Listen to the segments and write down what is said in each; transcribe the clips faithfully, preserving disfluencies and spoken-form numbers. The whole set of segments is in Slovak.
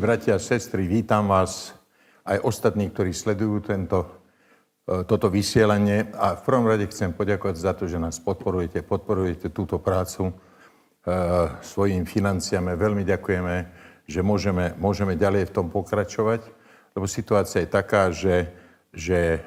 bratia a sestry, vítam vás aj ostatní, ktorí sledujú tento, toto vysielanie. A v prvom rade chcem poďakovať za to, že nás podporujete, podporujete túto prácu e, svojimi financiami. Veľmi ďakujeme, že môžeme, môžeme ďalej v tom pokračovať, lebo situácia je taká, že, že e,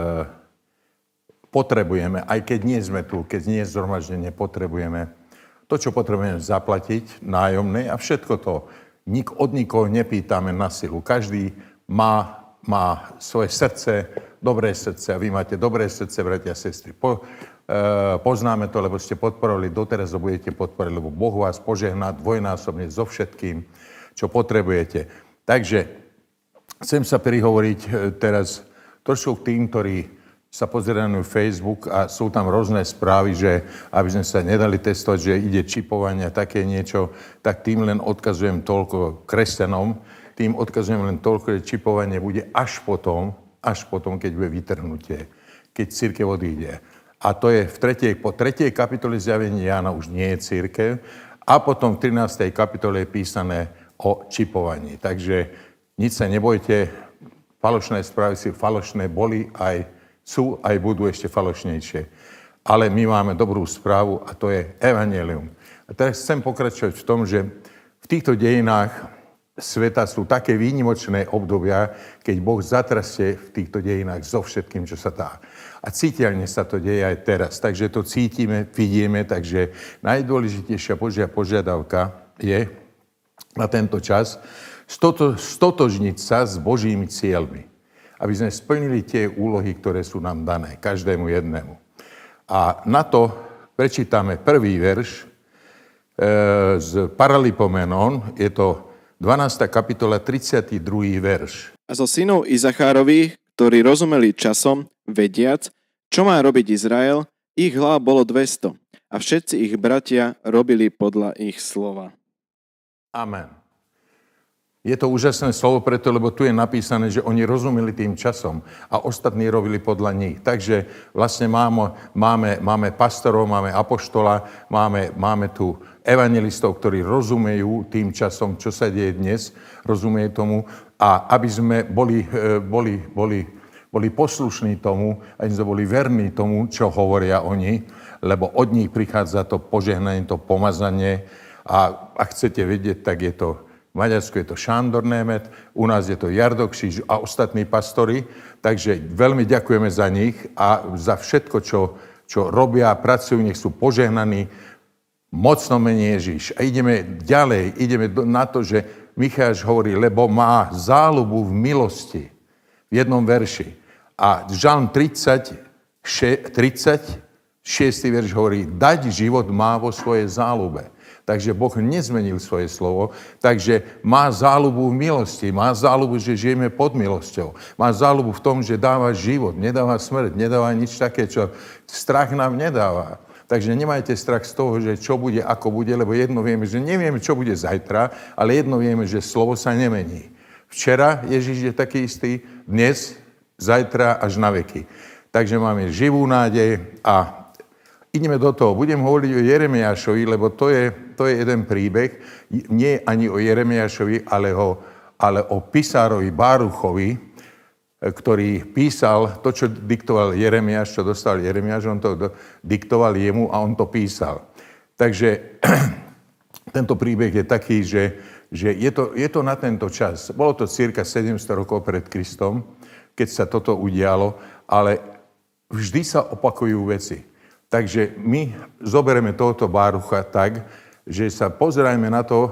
potrebujeme, aj keď nie sme tu, keď nie je zhromaždenie, potrebujeme to, čo potrebujeme zaplatiť, nájomné a všetko to. Nik, od nikoho nepýtame na silu. Každý má, má svoje srdce, dobré srdce a vy máte dobré srdce, bratia a sestry. Po, e, poznáme to, lebo ste podporovali, doteraz ho budete podporovať, lebo Boh vás požehná dvojnásobne so všetkým, čo potrebujete. Takže chcem sa prihovoriť teraz trošku k tým, ktorí sa pozerajú na Facebook a sú tam rôzne správy, že aby sme sa nedali testovať, že ide čipovanie a také niečo, tak tým len odkazujem toľko kresťanom, tým odkazujem len toľko, že čipovanie bude až potom, až potom, keď bude vytrhnutie, keď cirkev odíde. A to je v tretej, po tretej kapitole zjavenia Jána už nie je cirkev a potom v trinástej kapitole je písané o čipovaní. Takže nič sa nebojte, falošné správy si falošné boli aj sú aj budú ešte falošnejšie. Ale my máme dobrú správu a to je evanjelium. A teraz chcem pokračovať v tom, že v týchto dejinách sveta sú také výnimočné obdobia, keď Boh zatrastie v týchto dejinách so všetkým, čo sa dá. A citeľne sa to deje aj teraz. Takže to cítime, vidíme, takže najdôležitejšia Božia požiadavka je na tento čas stoto, stotožniť sa s Božími cieľmi. Aby sme splnili tie úlohy, ktoré sú nám dané, každému jednému. A na to prečítame prvý verš e, z Paralipomenon, je to dvanásta kapitola, tridsiaty druhý verš. A zo synov Izachárových, ktorí rozumeli časom, vediac, čo má robiť Izrael, ich hlav bolo dvesto, a všetci ich bratia robili podľa ich slova. Amen. Je to úžasné slovo preto, lebo tu je napísané, že oni rozumeli tým časom a ostatní robili podľa nich. Takže vlastne máme, máme, máme pastorov, máme apoštola, máme, máme tu evangelistov, ktorí rozumejú tým časom, čo sa deje dnes, rozumejú tomu. A aby sme boli, boli, boli, boli poslušní tomu, aby sme boli verní tomu, čo hovoria oni, lebo od nich prichádza to požehnanie, to pomazanie. A ak chcete vedieť, tak je to v Maďarsku je to Sándor Német, u nás je to Jardo Kříž a ostatní pastori, takže veľmi ďakujeme za nich a za všetko, čo, čo robia, pracujú, nech sú požehnaní, mocno mene Ježiš. A ideme ďalej, ideme na to, že Micháš hovorí, lebo má záľubu v milosti v jednom verši. A Žalm tridsať, tridsať, šiesty verš hovorí, dať život má vo svojej záľube. Takže Boh nezmenil svoje slovo, takže má záľubu v milosti, má záľubu, že žijeme pod milosťou. Má záľubu v tom, že dáva život, nedáva smrť, nedáva nič také, čo strach nám nedáva. Takže nemajte strach z toho, že čo bude, ako bude, lebo jedno vieme, že nevieme, čo bude zajtra, ale jedno vieme, že slovo sa nemení. Včera Ježiš je taký istý, dnes, zajtra až na veky. Takže máme živú nádej a ideme do toho. Budem hovoriť o Jeremiášovi, lebo to je, to je jeden príbeh. Nie ani o Jeremiášovi, ale o, ale o pisárovi Báruchovi, ktorý písal to, čo diktoval Jeremiáš, čo dostal Jeremiáš, on to diktoval jemu a on to písal. Takže tento príbeh je taký, že, že je, to, je to na tento čas. Bolo to cirka sedemsto rokov pred Kristom, keď sa toto udialo, ale vždy sa opakujú veci. Takže my zoberieme tohoto Bárucha tak, že sa pozerajme na to e,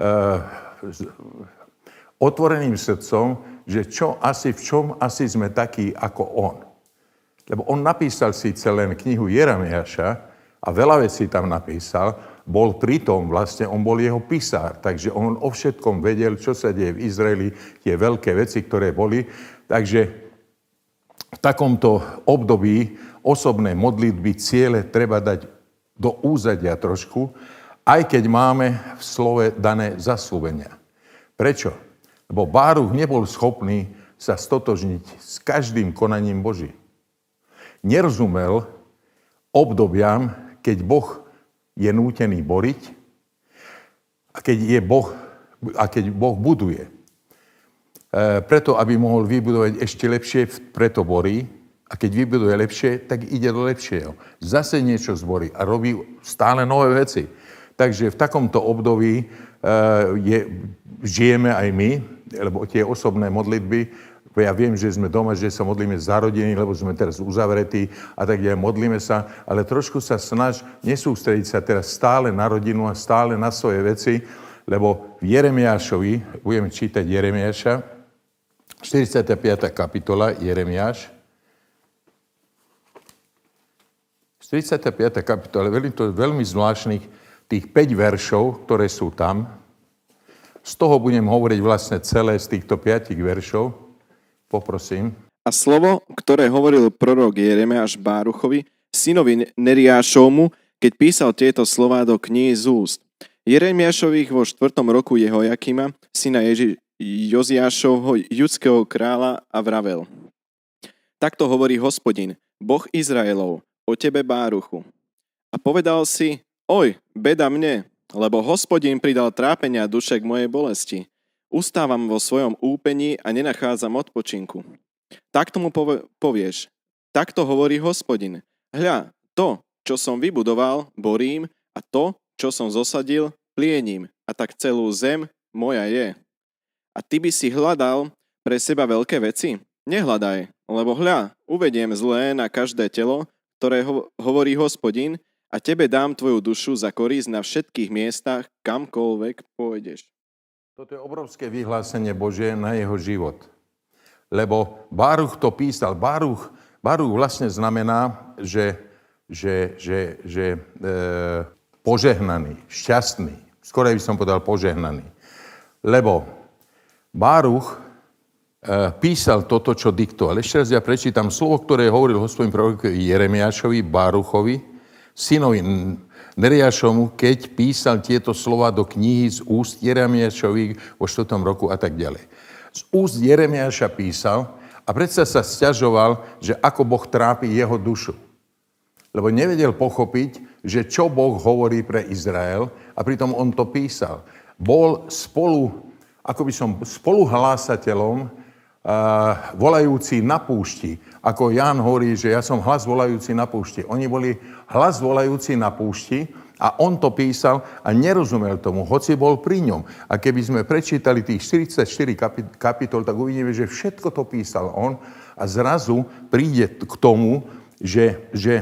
otvoreným srdcom, že čo asi, v čom asi sme takí ako on. Lebo on napísal síce len knihu Jeremiáša a veľa vecí tam napísal, bol pritom vlastne, on bol jeho pisár, takže on o všetkom vedel, čo sa deje v Izraeli, tie veľké veci, ktoré boli. Takže v takomto období osobné modlitby, ciele treba dať do úzadia trošku, aj keď máme v slove dané zasľúbenia. Prečo? Lebo Báruch nebol schopný sa stotožniť s každým konaním Boží. Nerozumel obdobiam, keď Boh je nútený boriť a keď, je boh, a keď Boh buduje. preto, aby mohol vybudovať ešte lepšie, preto borí. A keď vybuduje lepšie, tak ide do lepšieho. Zase niečo zborí a robí stále nové veci. Takže v takomto období je, žijeme aj my, lebo tie osobné modlitby, ja viem, že sme doma, že sa modlíme za rodiny, lebo sme teraz uzavretí a tak ďalej, modlíme sa, ale trošku sa snaž nesústrediť sa teraz stále na rodinu a stále na svoje veci, lebo v Jeremiášovi, budeme čítať Jeremiáša, štyridsiata piata kapitola, Jeremiáš, štyridsiata piata kapitola, veľmi, to je veľmi zvláštnych, tých päť veršov, ktoré sú tam, z toho budem hovoriť vlastne celé z týchto piatich veršov. Poprosím. A slovo, ktoré hovoril prorok Jeremiáš Báruchovi, synovi Neriášovmu, keď písal tieto slová do knihy z úst. Jeremiášových vo štvrtom roku Jehojakima, syna Ježi- Joziášovho, judského kráľa, a vravel. Takto hovorí Hospodin, Boh Izraelov, o tebe Báruchu. A povedal si, oj, beda mne, lebo Hospodin pridal trápenia duše k mojej bolesti. Ustávam vo svojom úpení a nenachádzam odpočinku. Tak tomu povieš. Takto hovorí Hospodin. Hľa, to, čo som vybudoval, borím, a to, čo som zosadil, pliením. A tak celú zem moja je. A ty by si hľadal pre seba veľké veci? Nehľadaj, lebo hľa, uvediem zlé na každé telo, ktoré ho- hovorí Hospodin, a tebe dám tvoju dušu za korisť na všetkých miestach, kamkoľvek pôjdeš. Toto je obrovské vyhlásenie Božie na jeho život. Lebo Báruch to písal. Báruch, Báruch vlastne znamená, že, že, že, že e, požehnaný, šťastný. Skoro by som povedal požehnaný. Lebo Báruch e, písal toto, čo diktoval. Ešte raz ja prečítam slovo, ktoré hovoril Hospodin prorokovi Jeremiášovi, Báruchovi, synovi Neriášovmu, keď písal tieto slova do knihy z úst Jeremiášových vo štvrtom roku a tak ďalej. Z úst Jeremiáša písal a predsa sa sťažoval, že ako Boh trápi jeho dušu. Lebo nevedel pochopiť, že čo Boh hovorí pre Izrael a pritom on to písal. Bol spolu, ako by som, spoluhlásateľom, Uh, volajúci na púšti. Ako Ján hovorí, že ja som hlas volajúci na púšti. Oni boli hlas volajúci na púšti a on to písal a nerozumel tomu, hoci bol pri ňom. A keby sme prečítali tých štyridsaťštyri kapitol, tak uvidíme, že všetko to písal on a zrazu príde k tomu, že, že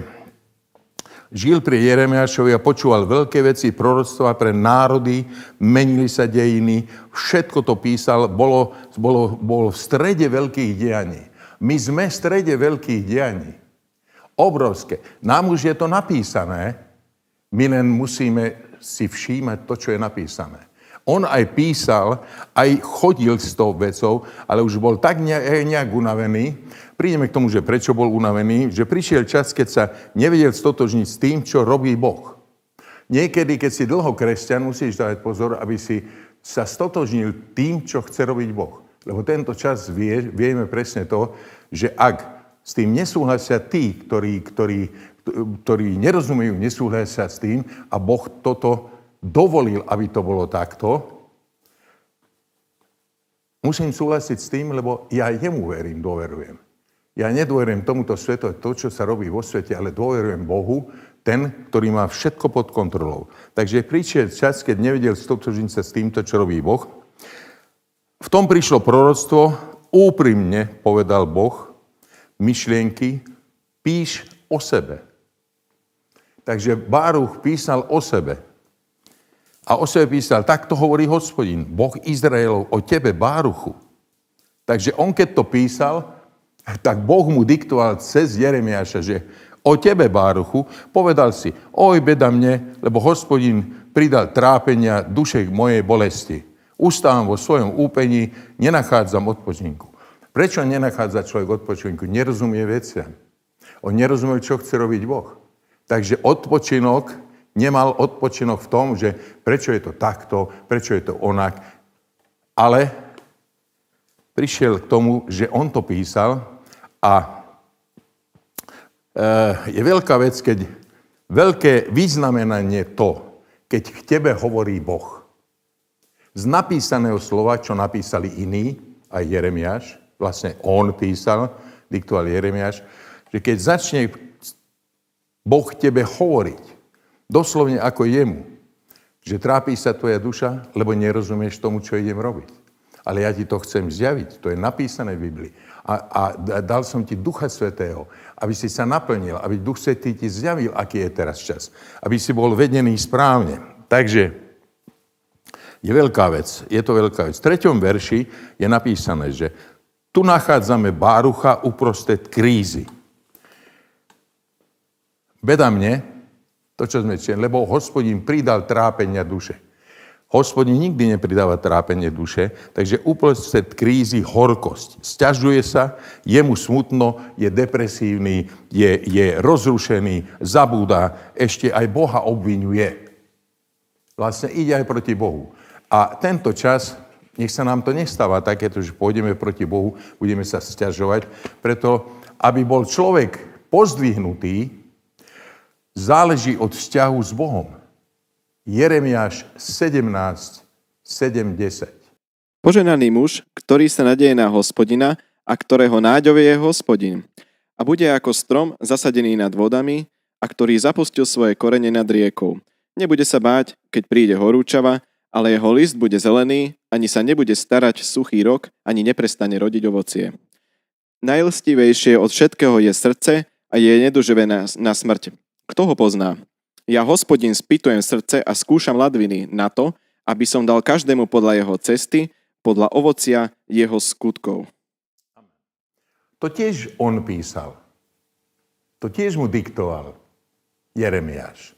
žil pri Jeremiášovi a počúval veľké veci, proroctva pre národy, menili sa dejiny, všetko to písal, bolo, bolo, bolo v strede veľkých dianí. My sme v strede veľkých dianí. Obrovské. Nám už je to napísané, my len musíme si všímať to, čo je napísané. On aj písal, aj chodil s tou vecou, ale už bol tak nejak unavený. Prídeme k tomu, že prečo bol unavený, že prišiel čas, keď sa nevedel stotožniť s tým, čo robí Boh. Niekedy, keď si dlho kresťan, musíš dávať pozor, aby si sa stotožnil tým, čo chce robiť Boh. Lebo tento čas vie, vieme presne to, že ak s tým nesúhlasia tí, ktorí, ktorí, ktorí nerozumejú, nesúhlasia s tým a Boh toto dovolil, aby to bolo takto, musím súhlasiť s tým, lebo ja jemu verím, dôverujem. Ja nedôverujem tomuto svetu, to, čo sa robí vo svete, ale dôverujem Bohu, ten, ktorý má všetko pod kontrolou. Takže prišiel čas, keď nevedel stotožniť sa s týmto, čo robí Boh. V tom prišlo proroctvo, úprimne povedal Boh, myšlienky, píš o sebe. Takže Báruch písal o sebe. A o sebe písal, takto hovorí Hospodin, Boh Izraelov, o tebe, Báruchu. Takže on, keď to písal, tak Boh mu diktoval cez Jeremiáša, že o tebe, Báruchu, povedal si, oj, beda mne, lebo Hospodin pridal trápenia duše k mojej bolesti. Ustávam vo svojom úpení, nenachádzam odpočinku. Prečo nenachádza človek odpočinku? Nerozumie veciam. On nerozumie, čo chce robiť Boh. Takže odpočinok, nemal odpočinok v tom, že prečo je to takto, prečo je to onak. Ale prišiel k tomu, že on to písal a je veľká vec, keď veľké vyznamenanie to, keď k tebe hovorí Boh. Z napísaného slova, čo napísali iní, a aj Jeremiáš, vlastne on písal, diktoval Jeremiáš, že keď začne Boh tebe hovoriť, doslovne ako jemu, že trápí sa tvoja duša, lebo nerozumieš tomu, čo idem robiť. Ale ja ti to chcem zjaviť, to je napísané v Biblii. A, a dal som ti Ducha Svätého, aby si sa naplnil, aby Duch Svätý ti zjavil, aký je teraz čas. Aby si bol vedený správne. Takže je veľká vec, je to veľká vec. V treťom verši je napísané, že tu nachádzame Bárucha uprostred krízy. Beda mne, to, čo sme čili, lebo Hospodin pridal trápenia duše. Hospodin nikdy nepridáva trápenie duše, takže uprostred krízy horkosť. Sťažuje sa, je mu smutno, je depresívny, je, je rozrušený, zabúda, ešte aj Boha obviňuje. Vlastne ide aj proti Bohu. A tento čas, nech sa nám to nestáva takéto, že pôjdeme proti Bohu, budeme sa sťažovať, preto, aby bol človek pozdvihnutý, záleží od vzťahu s Bohom. Jeremiáš sedemnásť, sedem, desať. Požehnaný muž, ktorý sa nadeje na Hospodina a ktorého náďov je Hospodin. A bude ako strom zasadený nad vodami a ktorý zapustil svoje korene nad riekou. Nebude sa báť, keď príde horúčava, ale jeho list bude zelený, ani sa nebude starať suchý rok, ani neprestane rodiť ovocie. Najlstivejšie od všetkého je srdce a je neduživé na, na smrť. Kto ho pozná? Ja, Hospodin, spýtujem srdce a skúšam ladviny na to, aby som dal každému podľa jeho cesty, podľa ovocia jeho skutkov. To tiež on písal. To tiež mu diktoval Jeremiáš.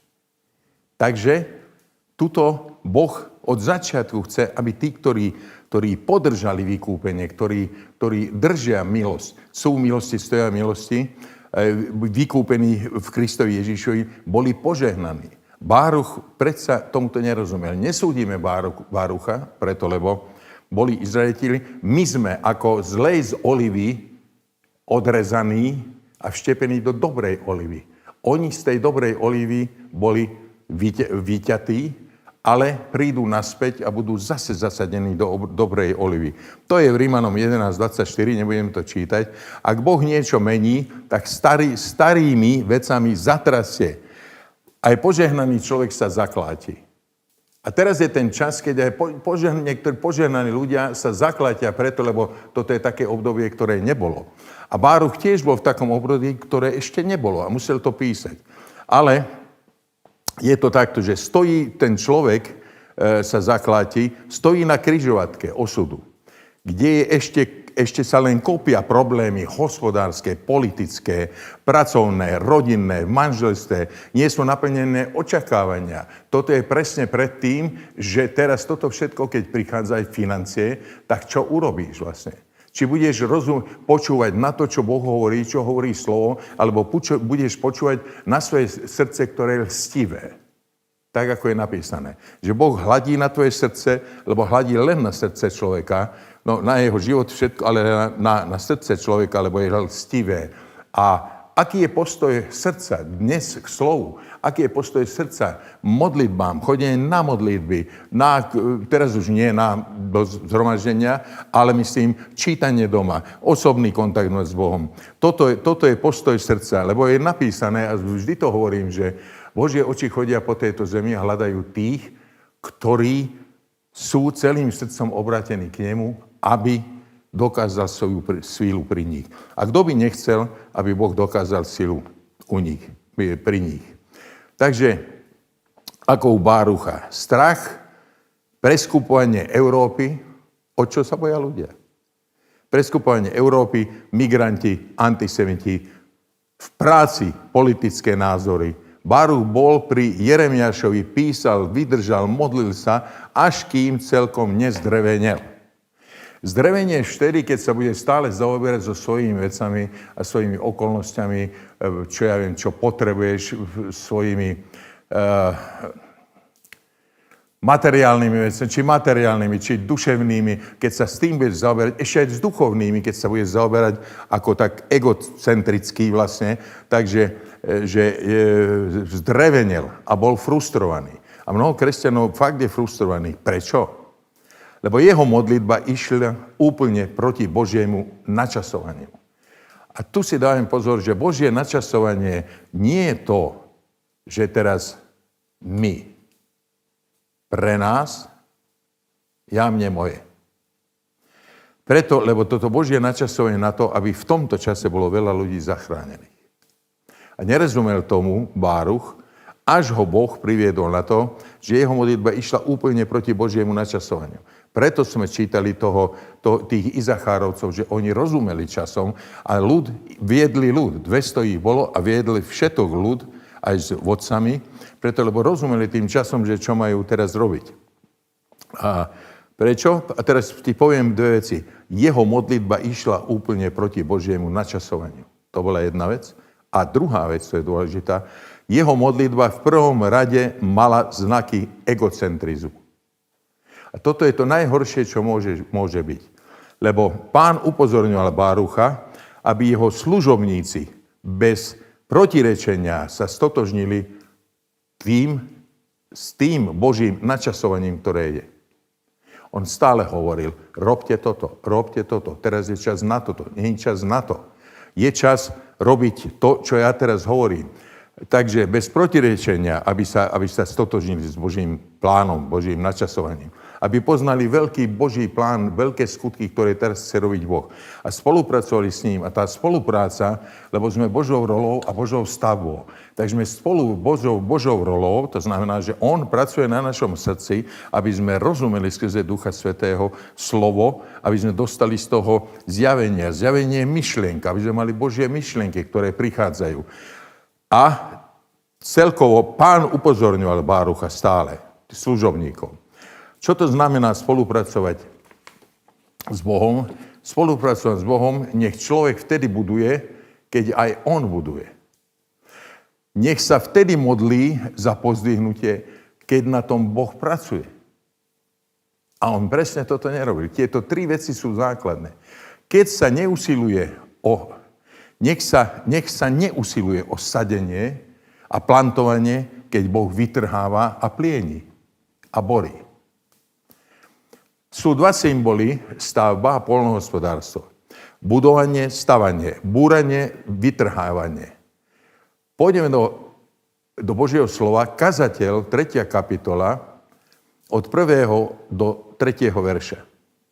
Takže tuto Boh od začiatku chce, aby tí, ktorí, ktorí podržali vykúpenie, ktorí, ktorí držia milosť, sú milosti, stoja milosti, vykúpení v Kristovi Ježišovi, boli požehnaní. Báruch predsa tomuto nerozumel. Nesúdime Báruch, Bárucha, preto lebo boli Izraeliti. My sme ako zlej z olivy odrezaní a vštepení do dobrej olivy. Oni z tej dobrej olivy boli vyťatí, ale prídu naspäť a budú zase zasadení do ob- dobrej olivy. To je v Rímanom jedenásť dvadsaťštyri, nebudem to čítať. Ak Boh niečo mení, tak starý, starými vecami zatrasie. Aj požehnaný človek sa zakláti. A teraz je ten čas, keď aj po, požehn- niektorí požehnaní ľudia sa zaklátia preto, lebo toto je také obdobie, ktoré nebolo. A Báruch tiež bol v takom období, ktoré ešte nebolo a musel to písať. Ale je to takto, že stojí ten človek, e, sa zakláti, stojí na križovatke osudu, kde je ešte, ešte sa len kopia problémy hospodárske, politické, pracovné, rodinné, v manželstve, nie sú naplnené očakávania. Toto je presne pred tým, že teraz toto všetko, keď prichádza aj financie, tak čo urobíš vlastne? Či budeš rozum, počúvať na to, čo Boh hovorí, čo hovorí slovo, alebo poču, budeš počúvať na svoje srdce, ktoré je lstivé. Tak, ako je napísané. Že Boh hladí na tvoje srdce, lebo hladí len na srdce človeka, no na jeho život všetko, ale na, na, na srdce človeka, lebo je lstivé. A aký je postoj srdca dnes k slovu? Aký je postoj srdca modlitbám, chodenie na modlitby, na, teraz už nie na zhromaždenia, ale myslím čítanie doma, osobný kontakt s Bohom. Toto je, toto je postoj srdca, lebo je napísané, a vždy to hovorím, že Božie oči chodia po tejto zemi a hľadajú tých, ktorí sú celým srdcom obratení k nemu, aby dokázal svoju sílu pri nich. A kto by nechcel, aby Boh dokázal sílu u nich, pri nich. Takže, ako u Bárucha, strach, preskupovanie Európy, o čo sa boja ľudia? Preskupovanie Európy, migranti, antisemiti, v práci politické názory. Báruch bol pri Jeremiášovi, písal, vydržal, modlil sa, až kým celkom nezdrevenel. Zdrevenie vtedy, keď sa bude stále zaoberať so svojimi vecami a svojimi okolnostiami, čo ja viem, čo potrebuješ, svojimi uh, materiálnymi vecami, či materiálnymi, či duševnými, keď sa s tým budeš zaoberať, ešte aj s duchovnými, keď sa budeš zaoberať ako tak egocentrický vlastne, takže že je zdrevenel a bol frustrovaný. A mnoho kresťanov fakt je frustrovaných. Prečo? Lebo jeho modlitba išla úplne proti Božiemu načasovaniu. A tu si dávam pozor, že Božie načasovanie nie je to, že teraz my. Pre nás, ja mne moje. Preto, lebo toto Božie načasovanie na to, aby v tomto čase bolo veľa ľudí zachránených. A nerozumel tomu Báruch, až ho Boh priviedol na to, že jeho modlitba išla úplne proti Božiemu načasovaniu. Preto sme čítali toho, to, tých Izachárovcov, že oni rozumeli časom a ľud, viedli ľud. dvesto ich bolo a viedli všetok ľud aj s vodcami, preto lebo rozumeli tým časom, že čo majú teraz robiť. A prečo? A teraz ti poviem dve veci. Jeho modlitba išla úplne proti Božiemu načasovaniu. To bola jedna vec. A druhá vec, to je dôležitá, jeho modlitba v prvom rade mala znaky egocentrizmu. A toto je to najhoršie, čo môže, môže byť. Lebo Pán upozorňoval Bárucha, aby jeho služobníci bez protirečenia sa stotožnili tým, s tým Božím načasovaním, ktoré je. On stále hovoril, robte toto, robte toto, teraz je čas na toto, nie je čas na to. Je čas robiť to, čo ja teraz hovorím. Takže bez protirečenia, aby sa, aby sa stotožnili s Božím plánom, Božím načasovaním. Aby poznali veľký Boží plán, veľké skutky, ktoré teraz chce robiť Boh. A spolupracovali s ním. A tá spolupráca, lebo sme Božou rolou a Božou stavbou. Takže sme spolu Božou, Božou rolou, to znamená, že on pracuje na našom srdci, aby sme rozumeli skrze Ducha Svätého slovo, aby sme dostali z toho zjavenia. Zjavenie je myšlienka, aby sme mali Božie myšlienky, ktoré prichádzajú. A celkovo Pán upozorňoval Bárucha stále, služobníkov. Čo to znamená spolupracovať s Bohom? Spolupracovať s Bohom, nech človek vtedy buduje, keď aj on buduje. Nech sa vtedy modlí za pozdvihnutie, keď na tom Boh pracuje. A on presne toto nerobil. Tieto tri veci sú základné. Keď sa neusiluje o, nech sa, nech sa neusiluje o sadenie a plantovanie, keď Boh vytrháva a plieni a borí. Sú dva symboly, stavba a poľnohospodárstvo. Budovanie, stavanie, búranie, vytrhávanie. Pôjdeme do, do Božieho slova, kazateľ, tretia kapitola, od prvého do tretieho verša.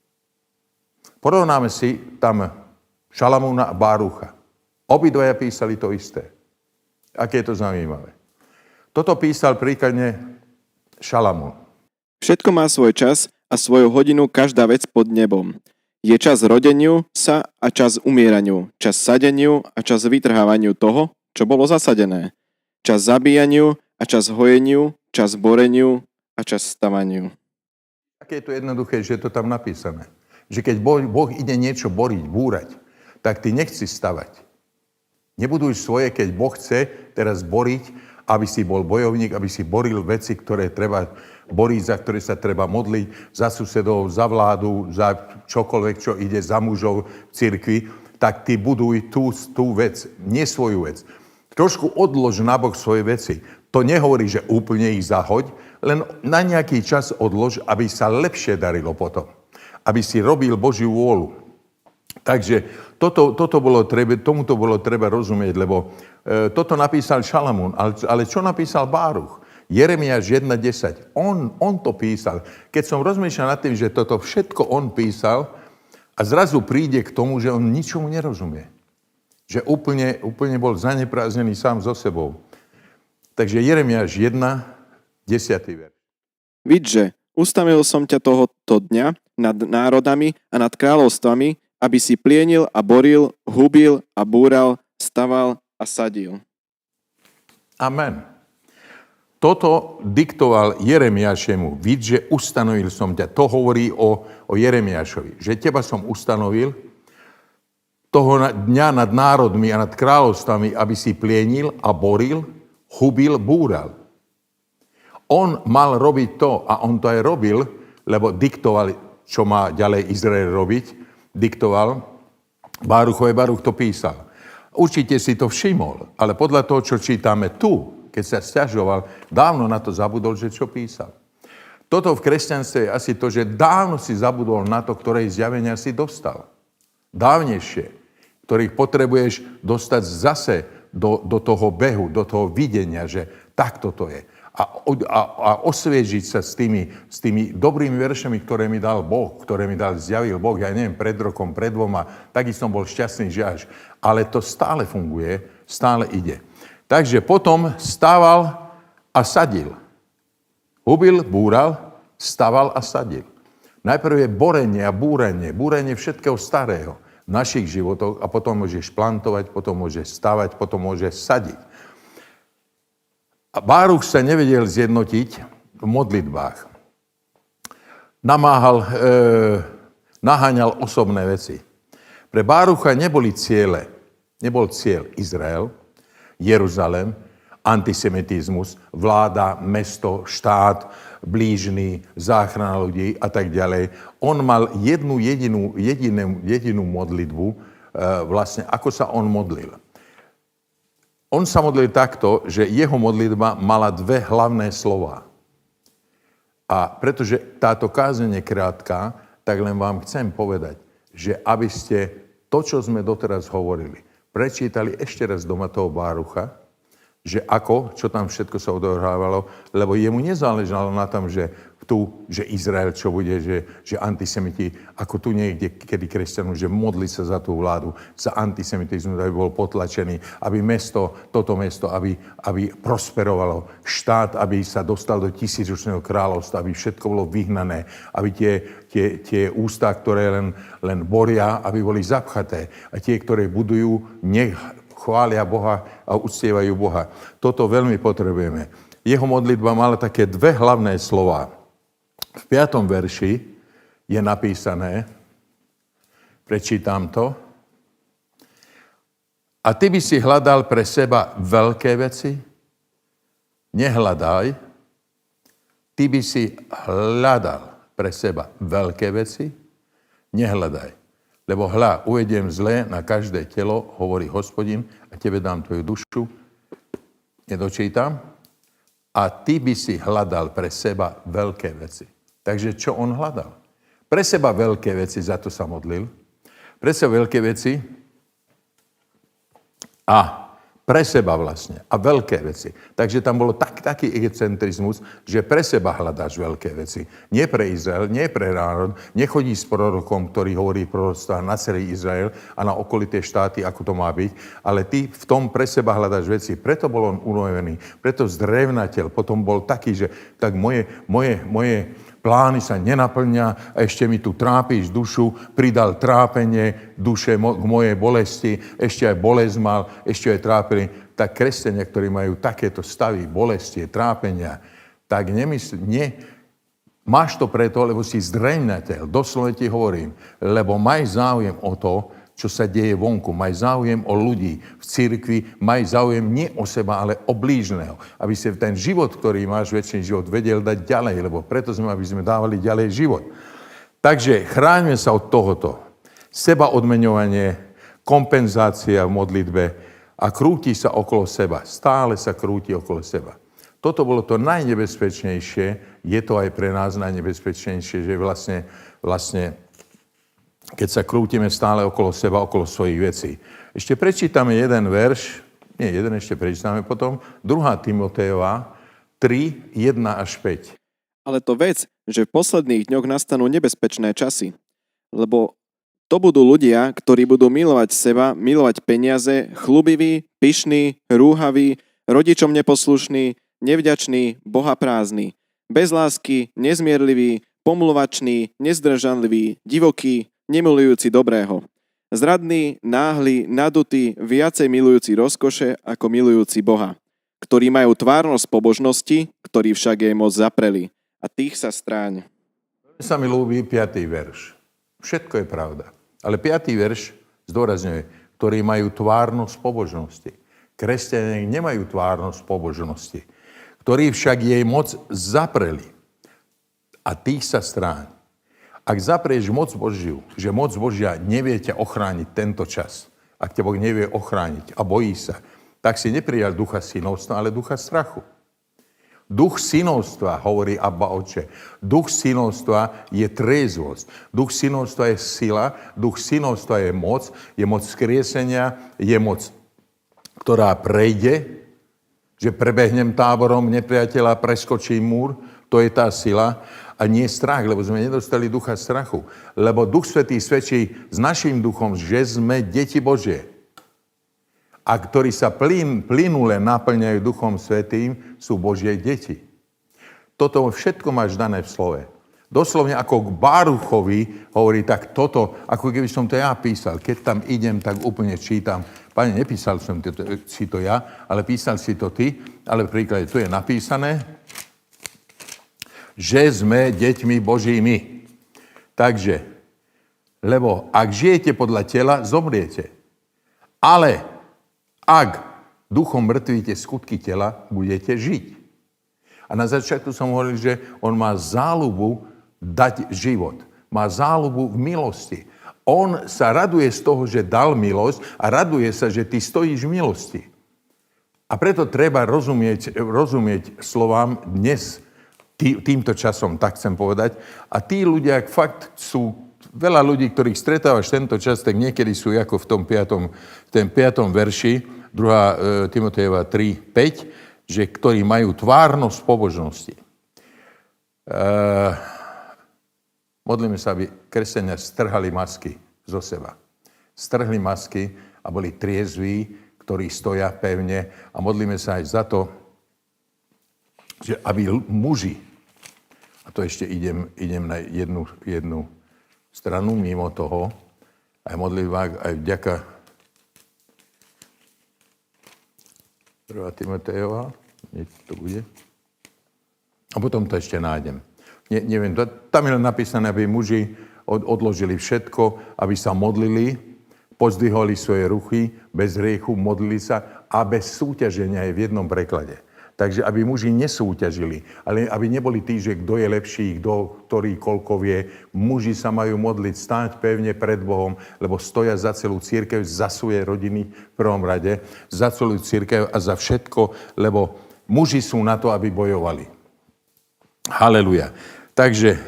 Porovnáme si tam Šalamúna a Bárucha. Obidvaja písali to isté. Aké je to zaujímavé. Toto písal príkladne Šalamún. Všetko má svoj čas a svoju hodinu každá vec pod nebom. Je čas rodeniu sa a čas umieraniu, čas sadeniu a čas vytrhávaniu toho, čo bolo zasadené, čas zabíjaniu a čas hojeniu, čas boreniu a čas stavaniu. Aké je to jednoduché, že je to tam napísané. Že keď Boh, boh ide niečo boriť, búrať, tak ty nechci stavať. Nebuduj svoje, keď Boh chce teraz boriť, aby si bol bojovník, aby si boril veci, ktoré treba boriť, za ktoré sa treba modliť, za susedov, za vládu, za čokoľvek, čo ide za mužov v cirkvi, tak ty buduj tú, tú vec, nie svoju vec. Trošku odlož nabok svoje veci. To nehovorí, že úplne ich zahoď, len na nejaký čas odlož, aby sa lepšie darilo potom. Aby si robil Božiu vôľu. Takže toto, toto bolo treba, tomuto bolo treba rozumieť, lebo e, toto napísal Šalamún, ale, ale čo napísal Báruch? Jeremiáš jeden desať. On, on to písal. Keď som rozmýšľal nad tým, že toto všetko on písal a zrazu príde k tomu, že on ničomu nerozumie. Že úplne, úplne bol zaneprázdnený sám so sebou. Takže Jeremiáš jeden desať. verš. Vidže, ustavil som ťa tohoto dňa nad národami a nad kráľovstvami, aby si plienil a boril, hubil a búral, staval a sadil. Amen. Toto diktoval Jeremiášemu. Vidže, ustanovil som ťa. To hovorí o, o Jeremiášovi. Že teba som ustanovil toho dňa nad národmi a nad kráľovstvami, aby si plienil a boril, hubil, búral. On mal robiť to a on to aj robil, lebo diktoval, čo má ďalej Izrael robiť. Diktoval Báruchovi, Báruch to písal. Určite si to všimol, ale podľa toho, čo čítame tu, keď sa sťažoval, dávno na to zabudol, že čo písal. Toto v kresťanstve je asi to, že dávno si zabudol na to, ktorej zjavenia si dostal. Dávnejšie, ktorých potrebuješ dostať zase do, do toho behu, do toho videnia, že takto to je. A, a, a osviežiť sa s tými, s tými dobrými veršami, ktoré mi dal Boh, ktoré mi dal, zjavil Boh, ja neviem, pred rokom, pred dvoma, taky som bol šťastný, že až. Ale to stále funguje, stále ide. Takže potom stával a sadil. Hubil, búral, staval a sadil. Najprv je borenie a búrenie, búrenie všetkého starého v našich životoch a potom môžeš plantovať, potom môžeš stavať, potom môžeš sadiť. A Báruch sa nevedel zjednotiť v modlitbách. Namáhal, e, naháňal osobné veci. Pre Bárucha neboli ciele, nebol cieľ Izrael, Jeruzalém, antisemitizmus, vláda, mesto, štát, blížny, záchrana ľudí a tak ďalej. On mal jednu jedinú, jedinú, jedinú modlitbu, e, vlastne ako sa on modlil. On sa modlil takto, že jeho modlitba mala dve hlavné slová. A pretože táto kázeň je krátka, tak len vám chcem povedať, že aby ste to, čo sme doteraz hovorili, prečítali ešte raz doma toho Bárucha, že ako, čo tam všetko sa odohrávalo, lebo jemu nezáležalo na tom, že tu, že Izrael, čo bude, že, že antisemiti, ako tu niekde, kedy kresťanú, že modli sa za tú vládu, za antisemitizmus, aby bol potlačený, aby mesto, toto mesto, aby, aby prosperovalo, štát, aby sa dostal do tisícročného kráľovstva, aby všetko bolo vyhnané, aby tie, tie, tie ústa, ktoré len, len boria, aby boli zapchaté a tie, ktoré budujú, nech chvália Boha a uctievajú Boha. Toto veľmi potrebujeme. Jeho modlitba mala také dve hlavné slová. V piatom verši je napísané, prečítam to, a ty by si hľadal pre seba veľké veci? Nehľadaj. Ty by si hľadal pre seba veľké veci? Nehľadaj. Lebo hľa, uvediem zlé na každé telo, hovorí Hospodin, a tebe dám tvoju dušu. Nedočítam. A ty by si hľadal pre seba veľké veci. Takže čo on hľadal? Pre seba veľké veci, za to sa modlil. Pre seba veľké veci a pre seba vlastne. A veľké veci. Takže tam bolo tak, taký egocentrizmus, že pre seba hľadáš veľké veci. Nie pre Izrael, nie pre národ. Nechodí s prorokom, ktorý hovorí proroctva na celý Izrael a na okolité štáty, ako to má byť. Ale ty v tom pre seba hľadáš veci. Preto bol on unovený. Preto zdrevnateľ. Potom bol taký, že tak moje, moje, moje plány sa nenaplňa a ešte mi tu trápiš dušu, pridal trápenie duše k mojej bolesti, ešte aj bolesť mal, ešte aj trápenie. Tak kresťania, ktorí majú takéto stavy, bolesti, trápenia, tak nemysl, nie, máš to preto, lebo si zdrevnateľ, doslovne ti hovorím, lebo maj záujem o to, čo sa deje vonku. Maj záujem o ľudí v cirkvi, maj záujem nie o seba, ale o blížneho. Aby si ten život, ktorý máš, väčší život, vedel dať ďalej, lebo preto sme, aby sme dávali ďalej život. Takže chráňme sa od tohoto. Seba odmeňovanie, kompenzácia v modlitbe a krúti sa okolo seba. Stále sa krúti okolo seba. Toto bolo to najnebezpečnejšie, je to aj pre nás najnebezpečnejšie, že vlastne, vlastne keď sa krútime stále okolo seba, okolo svojich vecí. Ešte prečítame jeden verš, nie, jeden ešte prečítame potom, druhá Timotejova tri, jeden až päť. Ale to vec, že v posledných dňoch nastanú nebezpečné časy, lebo to budú ľudia, ktorí budú milovať seba, milovať peniaze, chlubiví, pyšní, rúhaví, rodičom neposlušní, nevďační, bohaprázdni, bez lásky, nezmierliví, pomluvační, nezdržanliví, divokí, nemilujúci dobrého. Zradní, náhli, nadutí, viacej milujúci rozkoše ako milujúci Boha, ktorí majú tvárnosť pobožnosti, ktorí však jej moc zapreli. A tých sa stráň. Sa mi ľúbi piatý verš. Všetko je pravda. Ale piatý verš zdôrazňuje, ktorí majú tvárnosť pobožnosti. Kresťania nemajú tvárnosť pobožnosti, ktorí však jej moc zapreli. A tých sa stráň. Ak zaprieš moc Božiu, že moc Božia nevie ťa ochrániť tento čas, ak ťa Boh nevie ochrániť a bojí sa, tak si neprijal ducha synovstva, ale ducha strachu. Duch synovstva, hovorí Abba Otče. Duch synovstva je triezvosť. Duch synovstva je sila, duch synovstva je moc, je moc skriesenia, je moc, ktorá prejde, že prebehnem táborom nepriateľa, preskočím múr, to je tá sila. A nie strach, lebo sme nedostali ducha strachu. Lebo Duch Svätý svedčí s našim duchom, že sme deti Božie. A ktorí sa plyn, plynule naplňajú Duchom Svätým, sú Božie deti. Toto všetko máš dané v slove. Doslovne ako k Báruchovi hovorí, tak toto, ako keby som to ja písal. Keď tam idem, tak úplne čítam. Pane, nepísal som to, si to ja, ale písal si to ty. Ale v príklade tu je napísané, že sme deťmi Božími. Takže, lebo ak žijete podľa tela, zomriete. Ale ak duchom mŕtvíte skutky tela, budete žiť. A na začiatku som hovoril, že on má záľubu dať život. Má záľubu v milosti. On sa raduje z toho, že dal milosť a raduje sa, že ty stojíš v milosti. A preto treba rozumieť, rozumieť slovám dnes, tý, týmto časom, tak chcem povedať. A tí ľudia, ak fakt sú, veľa ľudí, ktorých stretávaš tento čas, tak niekedy sú ako v tom piatom, v tom piatom verši, druhá Timotejova tri päť, že ktorí majú tvárnosť pobožnosti. E, modlíme sa, aby kresťania strhali masky zo seba. Strhli masky a boli triezví, ktorí stoja pevne. A modlíme sa aj za to, že aby muži, a to ešte idem, idem na jednu, jednu stranu mimo toho, aj modlitba, aj vďaka prvá Timotejova, nie to bude. A potom to ešte nájdem. Ne, neviem, to, tam je napísané, aby muži od, odložili všetko, aby sa modlili, pozdviholi svoje ruchy, bez hriechu, modlili sa a bez súťaženia je v jednom preklade. Takže aby muži nesúťažili, ale aby neboli tí, že kto je lepší, kto, ktorý koľko vie. Muži sa majú modliť, stáť pevne pred Bohom, lebo stoja za celú cirkev, za svoje rodiny v prvom rade, za celú cirkev a za všetko, lebo muži sú na to, aby bojovali. Haleluja. Takže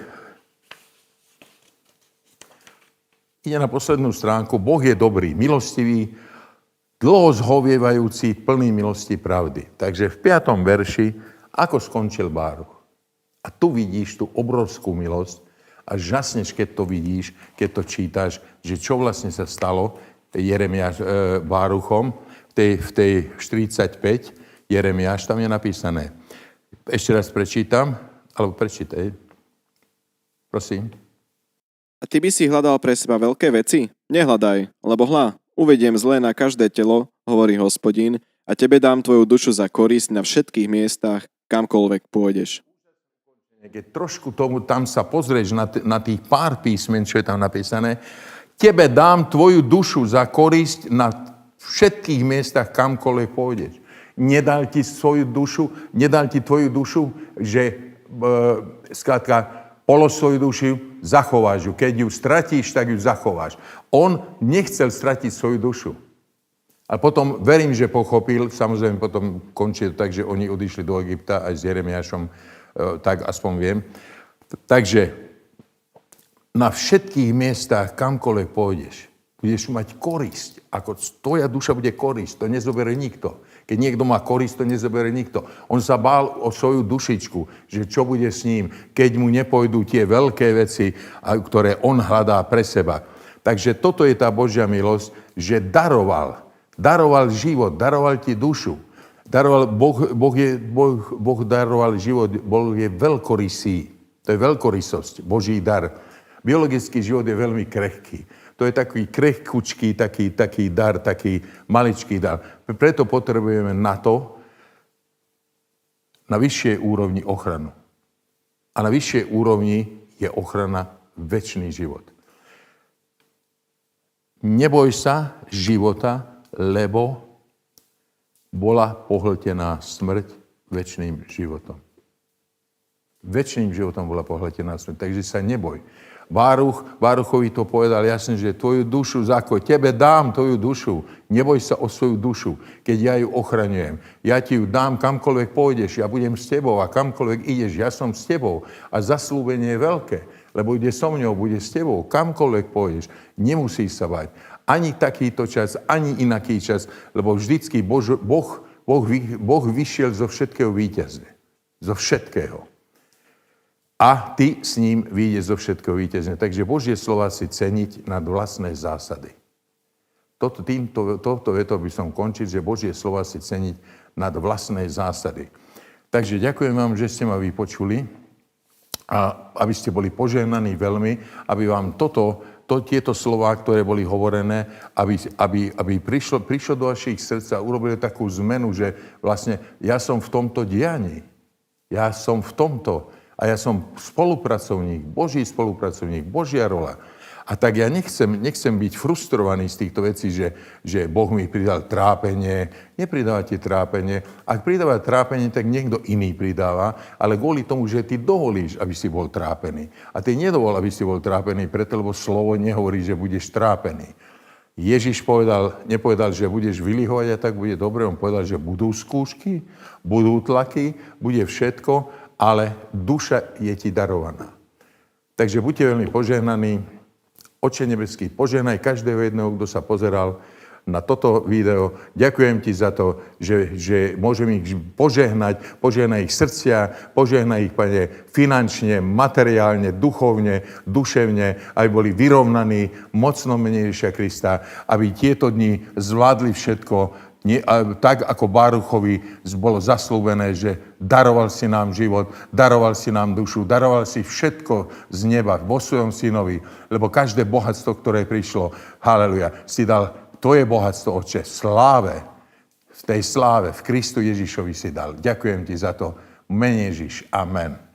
ide na poslednú stránku. Boh je dobrý, milostivý, dlho zhovievajúci, plný milosti pravdy. Takže v piatom verši, ako skončil Báruch. A tu vidíš tú obrovskú milosť a žasneš, keď to vidíš, keď to čítaš, že čo vlastne sa stalo Jeremiáš e, Báruchom v tej, v tej štyridsaťpäť, Jeremiáš, tam je napísané. Ešte raz prečítam, alebo prečítaj. Prosím. A ty by si hľadal pre seba veľké veci? Nehľadaj, lebo hľa, uvediem zlé na každé telo, hovorí Hospodin, a tebe dám tvoju dušu za korisť na všetkých miestach, kamkoľvek pôjdeš. Keď trošku tomu tam sa pozrieš na, t- na tých pár písmen, čo je tam napísané, tebe dám tvoju dušu za korisť na všetkých miestach, kamkoľvek pôjdeš. Nedal ti svoju dušu, nedal ti tvoju dušu, že e, skrátka, polož svoju dušu, zachováš ju. Keď ju stratíš, tak ju zachováš. On nechcel stratiť svoju dušu. A potom verím, že pochopil, samozrejme potom končí to tak, že oni odišli do Egypta aj s Jeremiášom, tak aspoň viem. Takže na všetkých miestach, kamkoľvek pôjdeš, budeš mať korisť. Ako tvoja duša bude korisť, to nezoberie nikto. Keď niekto má korisť, to nezoberie nikto. On sa bál o svoju dušičku, že čo bude s ním, keď mu nepôjdu tie veľké veci, ktoré on hľadá pre seba. Takže toto je tá Božia milosť, že daroval. Daroval život, daroval ti dušu. Daroval, boh, boh, je, boh, boh daroval život, Boh je veľkorysý. To je veľkorysosť, Boží dar. Biologický život je veľmi krehký. To je taký krehkučký, taký, taký dar, taký maličký dar. Preto potrebujeme na to, na vyššej úrovni ochranu. A na vyššej úrovni je ochrana večný život. Neboj sa života, lebo bola pohltená smrť večným životom. Večným životom bola pohľadená na smrť. Takže sa neboj. Báruch, Báruchovi to povedal jasne, že tvoju dušu zako, tebe dám tvoju dušu. Neboj sa o svoju dušu, keď ja ju ochraňujem. Ja ti ju dám kamkoľvek pôjdeš, ja budem s tebou a kamkoľvek ideš, ja som s tebou. A zaslúbenie je veľké, lebo ide so mňou, bude s tebou. Kamkoľvek pôjdeš, nemusíš sa bať. Ani takýto čas, ani inaký čas, lebo vždycky Bož, boh, boh, boh vyšiel zo všetkého víťazne. Zo všetkého. A ty s ním vyjdeš zo všetkého víťazne. Takže Božie slova si ceniť nad vlastné zásady. Toto, týmto, tohto vetou by som končil, že Božie slova si ceniť nad vlastné zásady. Takže ďakujem vám, že ste ma vypočuli a aby ste boli požehnaní veľmi, aby vám toto, to, tieto slová, ktoré boli hovorené, aby, aby, aby prišlo, prišlo do vašich srdc a urobili takú zmenu, že vlastne ja som v tomto dianí. Ja som v tomto. A ja som spolupracovník, Boží spolupracovník, Božia rola. A tak ja nechcem, nechcem byť frustrovaný z týchto vecí, že, že Boh mi pridal trápenie. Nepridávate trápenie. Ak pridáva trápenie, tak niekto iný pridáva, ale kvôli tomu, že ty dovolíš, aby si bol trápený. A ty nedovol, aby si bol trápený, preto, lebo slovo nehovorí, že budeš trápený. Ježiš povedal, nepovedal, že budeš vylihovať a tak bude dobre. On povedal, že budú skúšky, budú tlaky, bude všetko, ale duša je ti darovaná. Takže buďte veľmi požehnaní. Oče nebeský, požehnaj každého jedného, kto sa pozeral na toto video. Ďakujem ti za to, že, že môžem ich požehnať, požehnaj ich srdcia, požehnaj ich, Pane, finančne, materiálne, duchovne, duševne, aby boli vyrovnaní mocno mene Ježiša Krista, aby tieto dni zvládli všetko. Nie, tak ako Báruchovi bolo zaslúbené, že daroval si nám život, daroval si nám dušu, daroval si všetko z neba vo svojom synovi, lebo každé bohatstvo, ktoré prišlo, haleluja, si dal, to je bohatstvo, Otče, sláve, v tej sláve, v Kristu Ježišovi si dal. Ďakujem ti za to, mene Ježiš, amen.